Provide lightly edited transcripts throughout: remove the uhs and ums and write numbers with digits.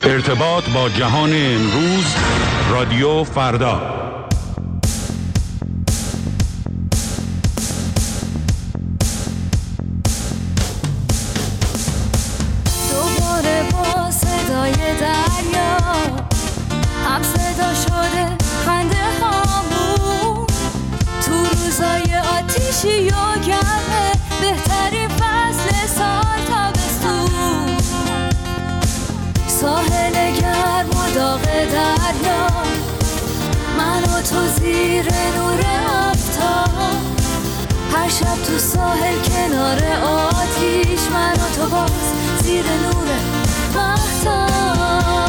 ارتباط با جهان امروز، رادیو فردا. دوباره با صدای دریا هم صدا شده خنده هامون، تو روزای آتیشی و گرمه، بهترین فصل سال تابستون، ساحل گرم و داغ دریا، من و تو زیر نور آفتاب، هر شب تو ساحل کنار آتیش، من و تو باز زیر نور مهتاب.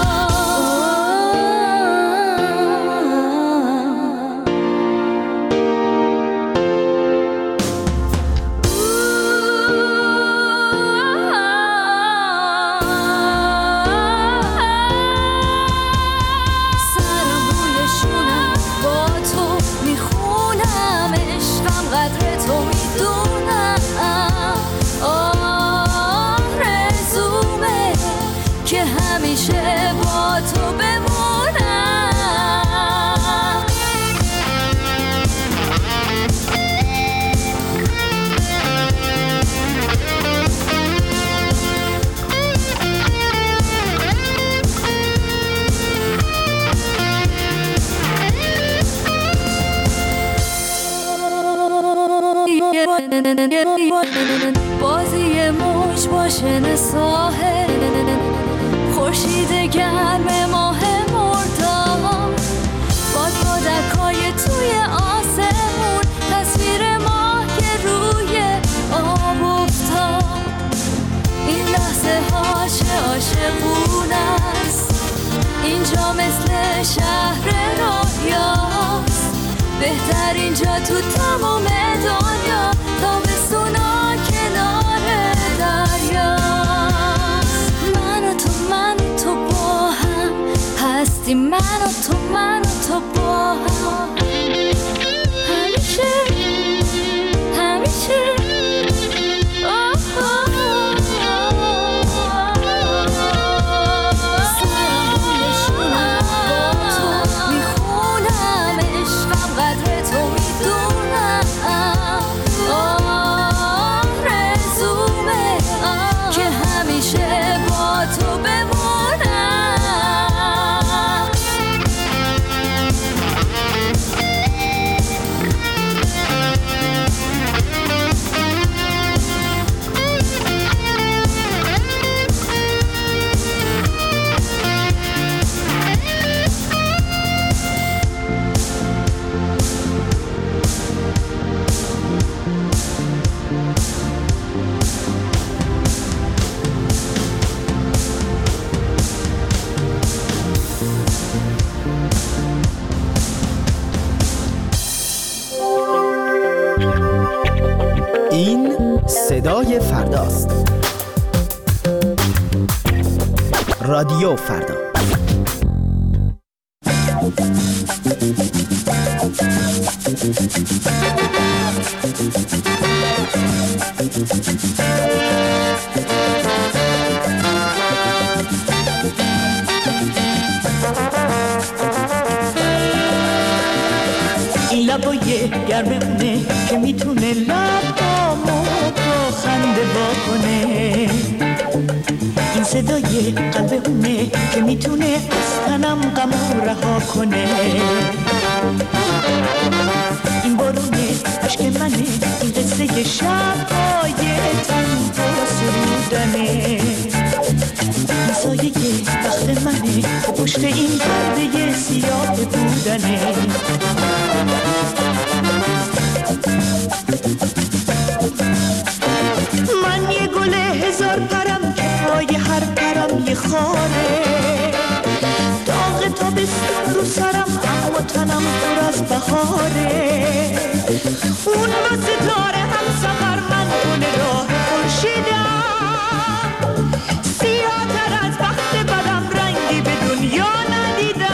بازی موج باشن ساحل، خورشید گرم ماه مرداد، بادکای توی آسمون، تصویر ماه که روی آب افتاد، این لحظه هاش عاشقونه است، اینجا مثل شهر رویاست، بهترین جا تو تمام دنیا، تابستونا کنار دریاست، من و تو با هم هستیم، من و تو با هم همیشه صدای فرداست. رادیو فردا. این لبای گرمونه که میتونه لبامو با خنده واکنه، این صدای قلبونه که میتونه از تنم غمو رها کنه، این بارونه عشق منه، این قصه شبای تنها سرودنه، این سایه وقت منه و پشت این پرده سیاه بودنه. من یه گل هزار پرم که پای هر پرم یه خاره، داغ تابستون رو سرم اما تنم پر از بهاره، اون با ستاره هم سفر من کنه راه خورشیدم، سیاه تر از وقت بدم رنگی به دنیا ندیدم.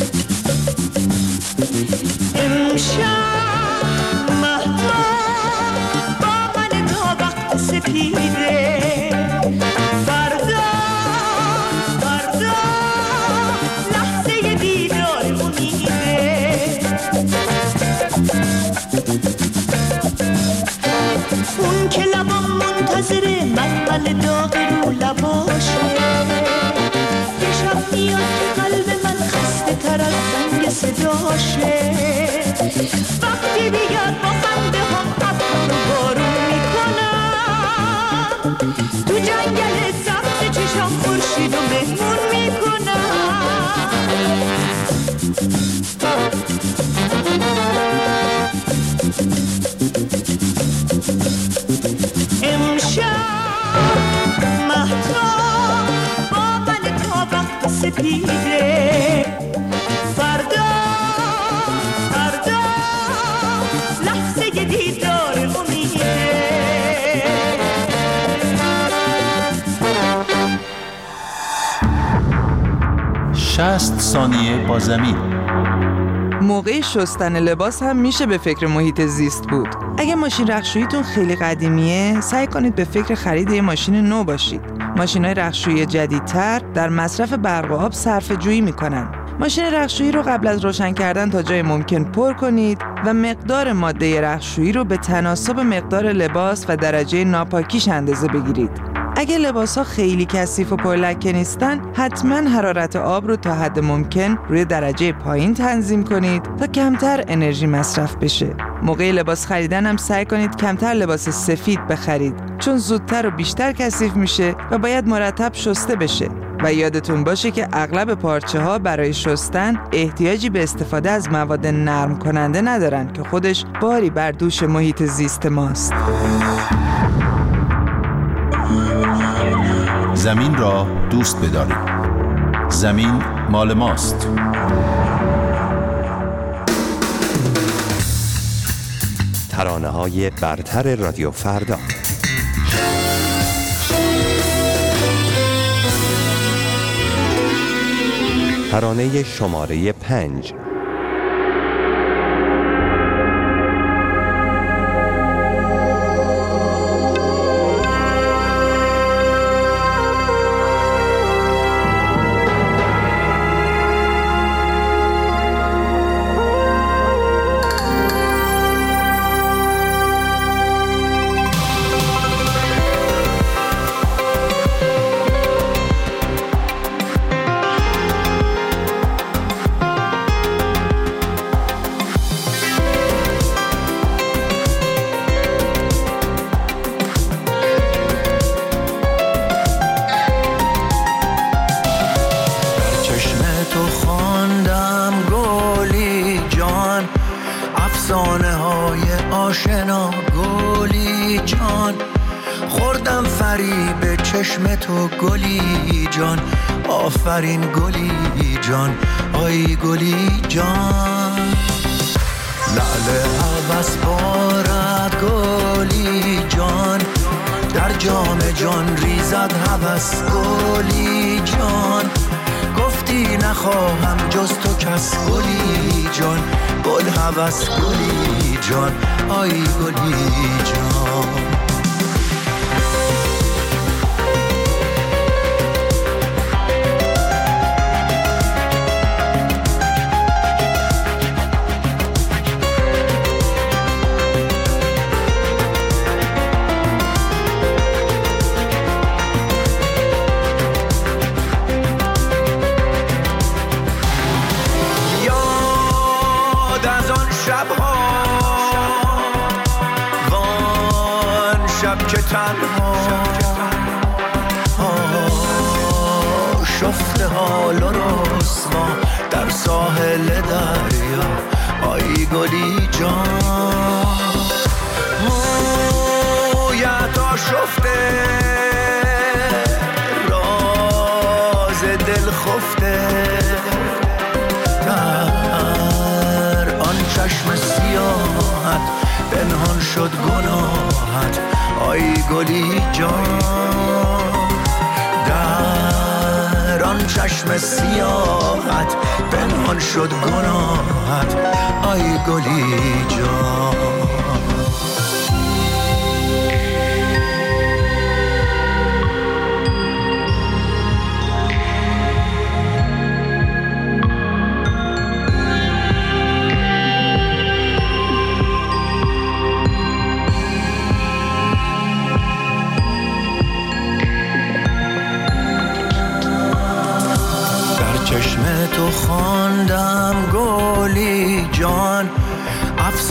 امشب مهتاب سپیده. فردا فردا لحظه دیدار امیده. اون که لبام منتظره من داغ رو لباشه. یه شب میاد که قلب من خسته تر از زنگ صداشه. وقتی بیاد با خنده هم ابر رو بارون میکنم. تو جنگل سبز چشام خورشید و مهمون میکنم. امشب مهتاب با من تا وقت سپیده. فردا فردا لحظه دیدار امیده. 60 ثانیه با زمین. موقع شستن لباس هم میشه به فکر محیط زیست بود. اگه ماشین رختشوییتون خیلی قدیمیه، سعی کنید به فکر خرید یه ماشین نو باشید. ماشین‌های رختشویی جدیدتر در مصرف برق و آب صرفه‌جویی میکنن. ماشین رختشویی رو قبل از روشن کردن تا جای ممکن پر کنید و مقدار ماده رختشویی رو به تناسب مقدار لباس و درجه ناپاکیش اندازه بگیرید. اگه لباس‌ها خیلی کثیف و پرلکه نیستن، حتما حرارت آب رو تا حد ممکن روی درجه پایین تنظیم کنید تا کمتر انرژی مصرف بشه. موقع لباس خریدن هم سعی کنید کمتر لباس سفید بخرید، چون زودتر و بیشتر کثیف میشه و باید مرتب شسته بشه. و یادتون باشه که اغلب پارچه‌ها برای شستن احتیاجی به استفاده از مواد نرم کننده ندارن که خودش باری بر دوش محیط زیست ماست. زمین را دوست بدارید. زمین مال ماست. ترانه‌های برتر رادیو فردا. ترانه شماره 5. آشنا گلی جان، خوردم فریب چشم تو گلی جان. آفرین گلی جان، آی گلی جان. لعل هوس بارد گلی جان، در جام جان ریزد هوس گلی جان. گفتی نخواهم جز تو کس گلی جان، گل هوس گلی جان، آی گلی جان. شفته حال و رسوا در ساحل دریا، آی گلی جان. مویت آشفته راز دل خفته، در آن چشم سیاحت پنهان شد گناهت، آی گلی جان. در آن چشم سیاحت پنهان شد گناهت، آی گلی جان.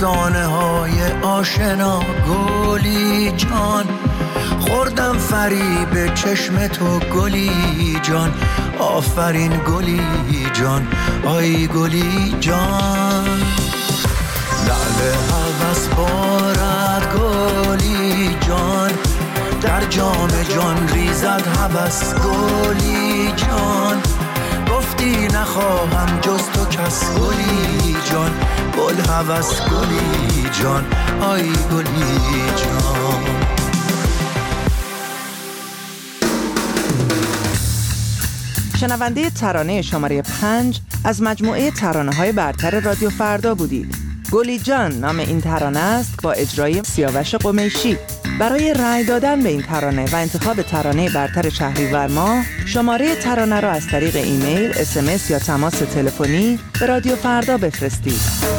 افسانه های آشنا. گلی جان خوردم فریب چشم تو گلی جان. آفرین گلی جان آی گلی جان. لعل هوس بارد گلی جان در جام جان ریزد هوس گلی جان. گفتی نخواهم جز تو کس گلی جان. گل هوس گلی جان آی گلی جان. شنونده ترانه شماره 5 از مجموعه ترانه‌های برتر رادیو فردا بودید. گلی جان نام این ترانه است با اجرای سیاوش قمیشی. برای رأی دادن به این ترانه و انتخاب ترانه برتر شهریور ماه شماره ترانه را از طریق ایمیل، SMS یا تماس تلفنی به رادیو فردا بفرستید.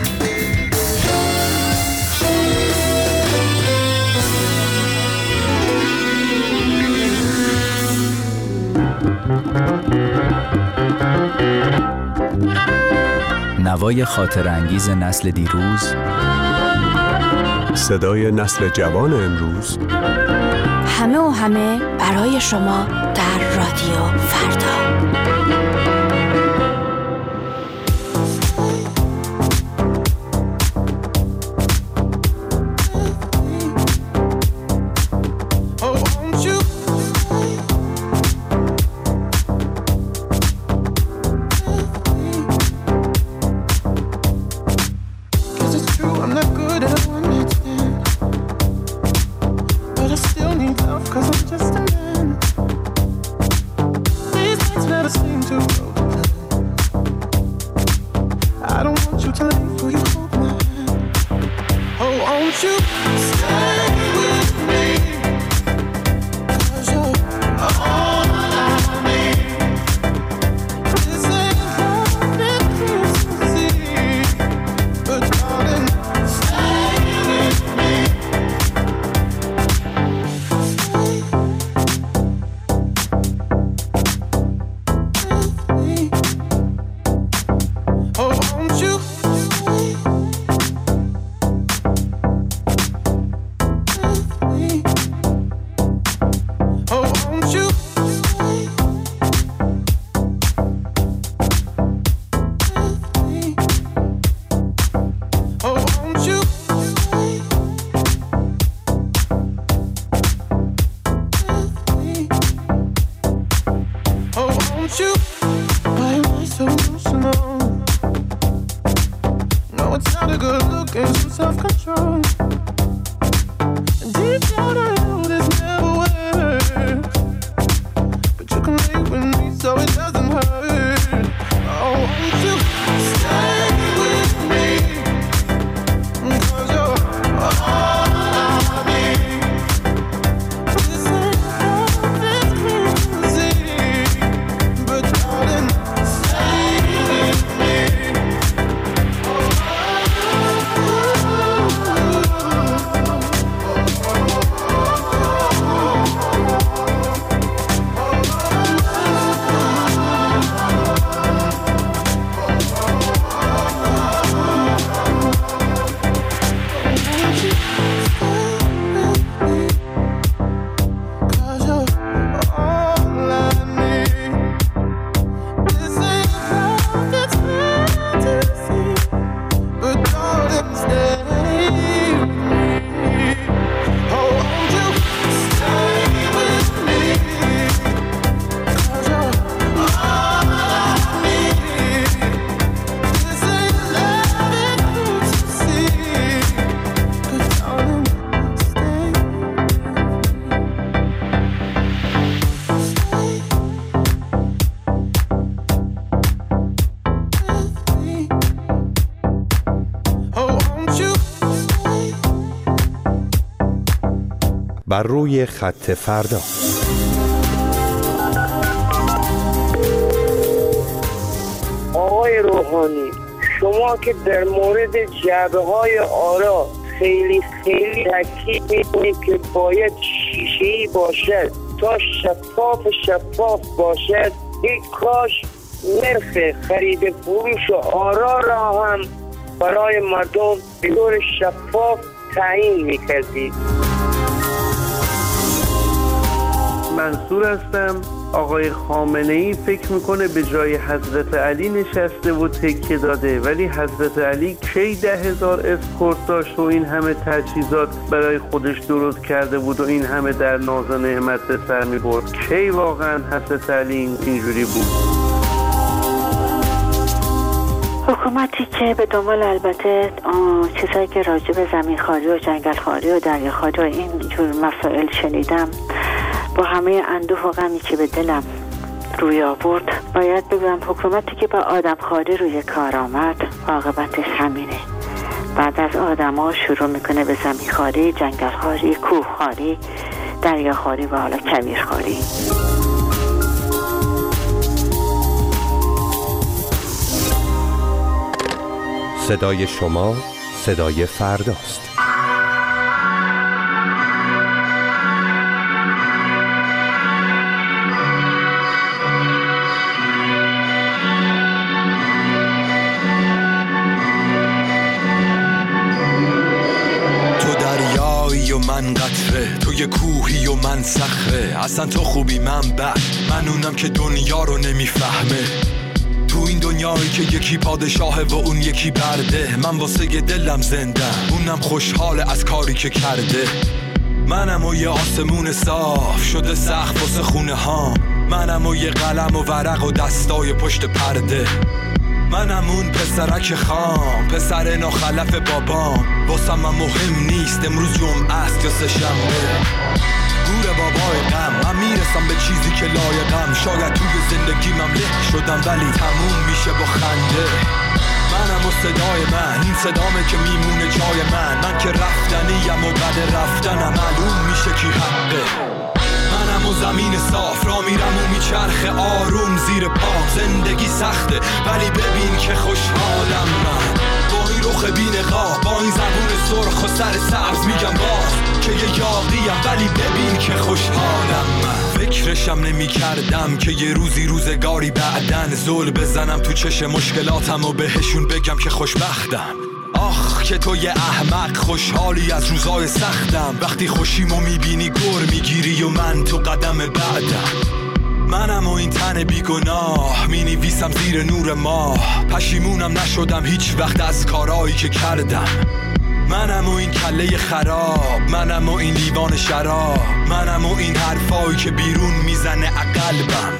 نوای خاطر انگیز نسل دیروز، صدای نسل جوان امروز، همه و همه برای شما در رادیو فردا. بر روی خط فردا. آقای روحانی، شما که در مورد جعبه‌های آرا خیلی تاکید می‌کنید که باید شیشه‌ای باشد تا شفاف باشد، یک کاش نرخ خرید فروش آرا را هم برای مردم به طور شفاف تعیین میکردید. منصور هستم. آقای خامنه‌ای فکر میکنه به جای حضرت علی نشسته و تکیه داده، ولی حضرت علی کی 10,000 اسکورت داشت و این همه تجهیزات برای خودش درست کرده بود و این همه در ناز و نعمت به سر میبرد؟ کی واقعا حضرت علی اینجوری بود؟ حکومتی که به دنبال البته چیزایی که راجع به زمینخواری و جنگلخواری و دریاخواری و این جور مسائل شنیدم، با همه اندوه و غمی که به دلم روی آورد، باید بگم حکومتی که با آدمخواری روی کار آمد عاقبتش همینه. بعد از آدم‌ها شروع میکنه به زمینخواری، جنگلخواری، کوهخواری، دریاخواری و حالا کویرخواری. صدای شما صدای فرداست. من قطره، تو یه کوهی و من صخره. اصلا تو خوبی من بد، من اونم که دنیا رو نمیفهمه. تو این دنیایی که یکی پادشاهه و اون یکی برده، من واسه دلم زنده، اونم خوشحاله از کاری که کرده. منم و یه آسمون صاف شده سقف واسه خونه ها، منم و یه قلم و ورق و دستای پشت پرده. منم اون پسرک خام، پسر ناخلف بابام. واسم من مهم نیست امروز جمعه است یا سه شنبه. گور بابای غم، من میرسم به چیزی که لایقم. شاید توی زندگیمم له شدم ولی تموم میشه با خنده. منم و صدای من، این صدامه که میمونه جای من که رفتنیم و بعد رفتنم معلوم میشه کی حقه. منم و زمین صاف را میرم و میچرخه آروم زیر پام. زندگی سخته ولی ببین که خوشحالم من. با این رخ بی‌نقاب، با این زبون سرخ و سر سبز میگم باز که یه یاغیم ولی ببین که خوشحالم من. فکرشم نمی کردم که یه روزگاری بعدن زل بزنم تو چش مشکلاتم و بهشون بگم که خوشبختم. آخ که تو یه احمق خوشحالی از روزای سختم. وقتی خوشیمو میبینی گر میگیری و من تو قدم بعدم. منم و این تن بیگناه مینویسم زیر نور ماه. پشیمونم نشدم هیچ وقت از کارایی که کردم. منم و این کله خراب، منم و این لیوان شراب، منم و این حرفایی که بیرون میزنه قلبم.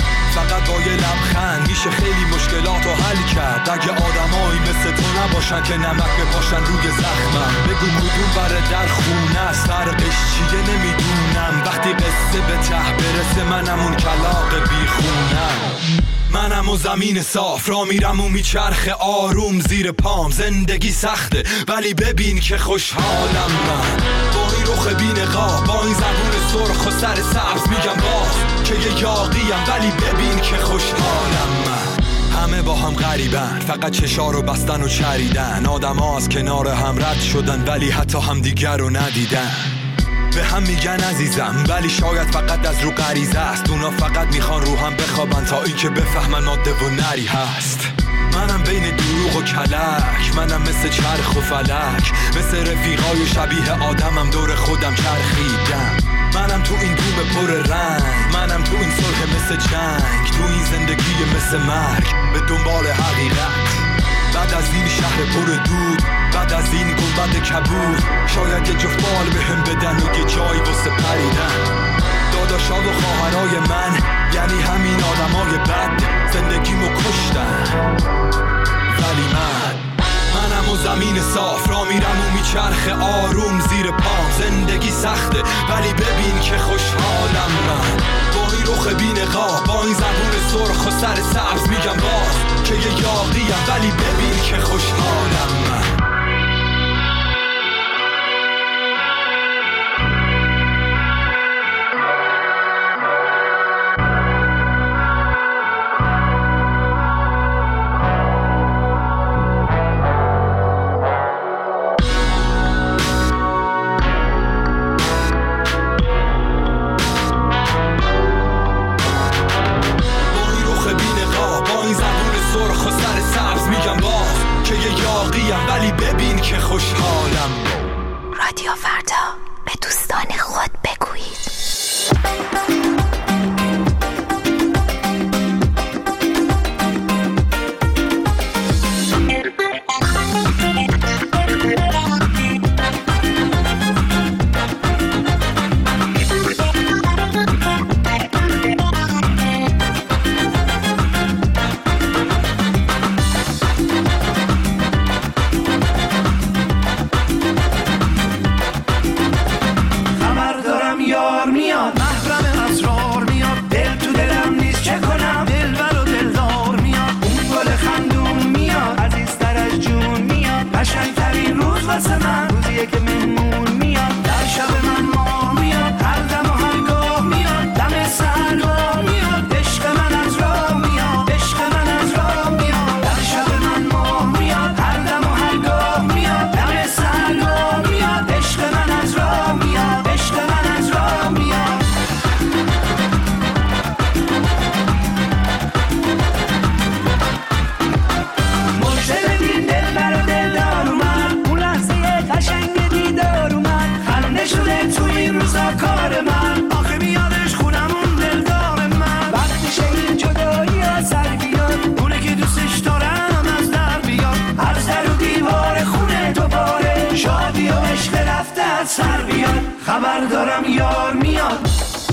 فقط با یه لبخند میشه خیلی مشکلاتو حل کرد. اگه آدمایی مثل تو نباشن که نمک بپاشن روی زخمم. بگو کدوم بره در خونه است، فرقش چیه نمیدونم. وقتی قصه به ته برسه منم اون کلاغ بیخونم. منم و زمین صاف را میرم و میچرخه آروم زیر پام. زندگی سخته ولی ببین که خوشحالم من. با این رخ بی‌نقاب، با این زبون سرخ و سر سبز میگم باز که یه یاغیم ولی ببین که خوشحالم من. همه با هم غریبن، فقط چشا رو بستن و چریدن. آدم ها از کنار هم رد شدن ولی حتی هم دیگر رو ندیدن. به هم میگن عزیزم ولی شاید فقط از رو غریزه است. اونا فقط میخوان رو هم بخوابن تا این که بفهمن ماده و نری هست. منم بین دروغ و کلک، منم مثل چرخ و فلک. مثل رفیقای شبیه آدمم دور خودم چرخیدم. منم تو این دوم پر رنگ، منم تو این صلح مثل جنگ. تو این زندگی مثل مرگ به دنبال حقیقت. بعد از این شهر پر دود، بعد از این گنبد کبود، شاید یه جفت بال بهم بدن و یه جایی واسه پریدن. داداشا و خواهرای من یعنی همین آدمای بد زندگیمو کشتن. ولی منم و زمین صاف را میرم و میچرخه آروم زیر پام. زندگی سخته ولی ببین که خوشحالم من. با این رخ بی‌نقاب، با این زبون سرخ و سر سبز میگم باز که یه یاغیم ولی ببین که خوشحالم من. خوشحالم. رادیو فردا، به دوستان خود بگویید. خبر دارم یار میاد.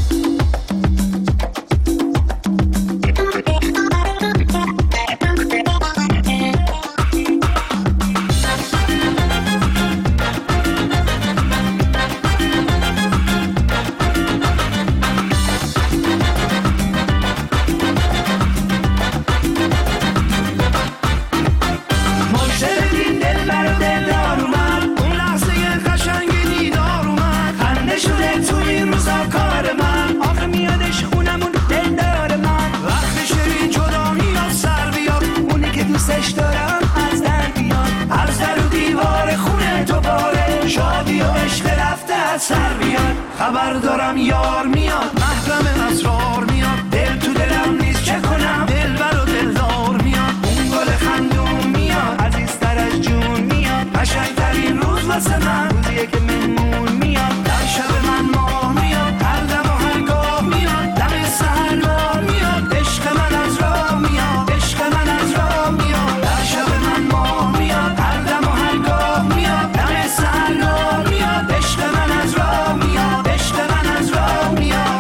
خبر دارم یار میاد، محرم اسرار میاد، دل تو دلم نیست چه کنم، دلبر و دلدار میاد، اون گل خندون میاد، عزیزتر از جون میاد، قشنگترین روز واسه من روزیه که مهمون میاد، در شب من ماه میاد، هر دم و هر گاه میاد، دم سحرگاه میاد، عشق من از راه میاد، عشق من از راه میاد، در شب من ماه میاد، هر دم و هر گاه میاد، دم سحرگاه میاد، عشق من از راه میاد، عشق من از راه میاد.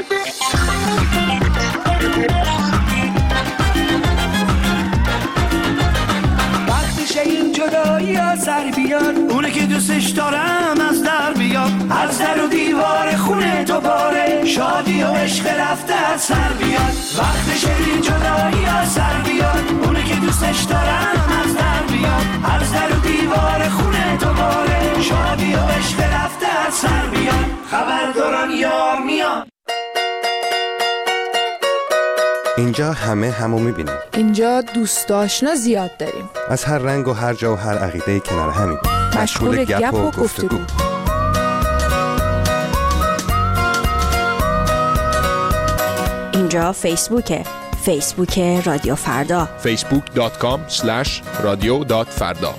وقتشه این جدایی ها سر بیاد، اونه که دوستش دارم از در بیاد، از در و دیوار خونه دوباره شادی و عشق رفته از سر بیاد. وقتشه این جدایی ها سر بیاد، اونه که دوستش دارم از در بیاد، از در و دیوار خونه دوباره شادی و عشق رفته از سر بیاد. خبر دارم یار میاد. اینجا همه همو میبینیم. اینجا دوست آشنا زیاد داریم. از هر رنگ و هر جا و هر عقیده کنار همین. مشغول گپ و گفتگو. اینجا فیسبوک رادیو فردا. facebook.com/radio.farda.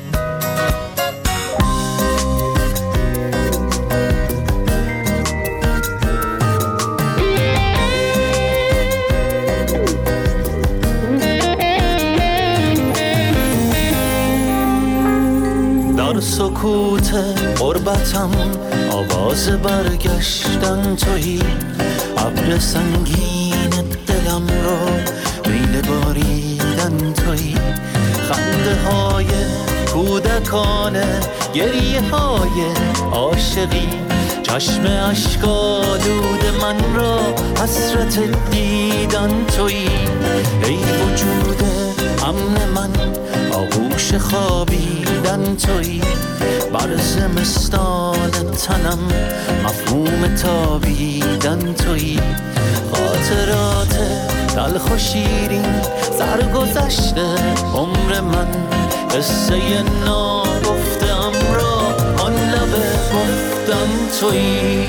در سکوت غربتم آواز برگشتن تویی، ابر سنگین دلم رو میل باریدن تویی، خنده های کودکانه، گریه های عاشقی، چشم اشک‌آلود من را حسرت دیدن تویی، ای وجود امن من آغوش خوابیدن تویی، بر زمستان تنم مفهوم تابیدن تویی، خاطرات تلخ و شیرین سرگذشته عمر من، قصه ناگفته‌ام را آن لب گفتم تویی.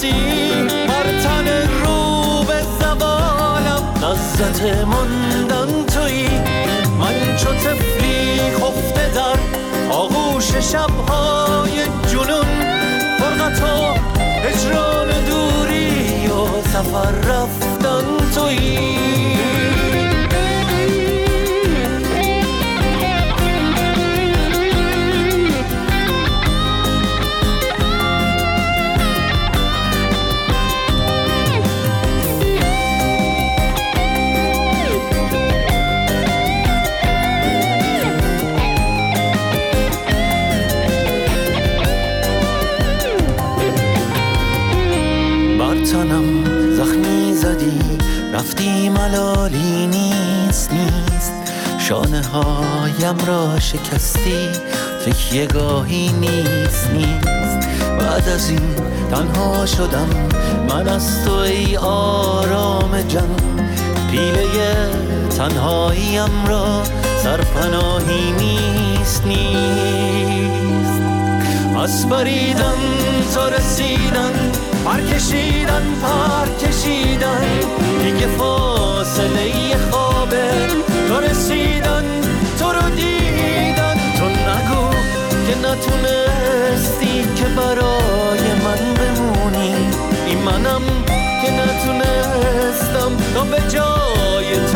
رسی بر تن رو به زوالم لذت موندن تویی من چو طفلی خفته در آغوش شبهای جنون فرقت و هجران دوری و سفر رفتن تویی تنم زخمی زدی رفتی ملالی نیست شانه هایم را شکستی تکیه گاهی نیست بعد از این تنها شدم من از تو ای آرام جان پیله تنهاییم را سرپناهی نیست از بریدن تا رسیدن پر کشیدن دیگه فاصله خوابه تو رسیدن تو رو دیدن تو نگو که نتونستی که برای من بمونی این منم که نتونستم تا به جای تو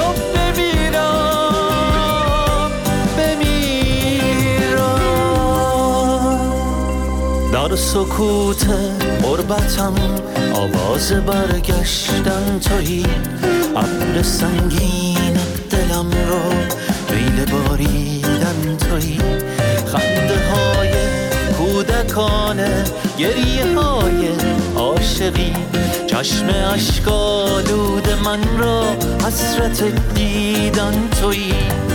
در سکوت غربتم آواز برگشتن تویی ابر سنگین دلم رو میل باریدن تویی خنده های کودکانه گریه های عاشقی چشم اشک آلود من را حسرت دیدن تویی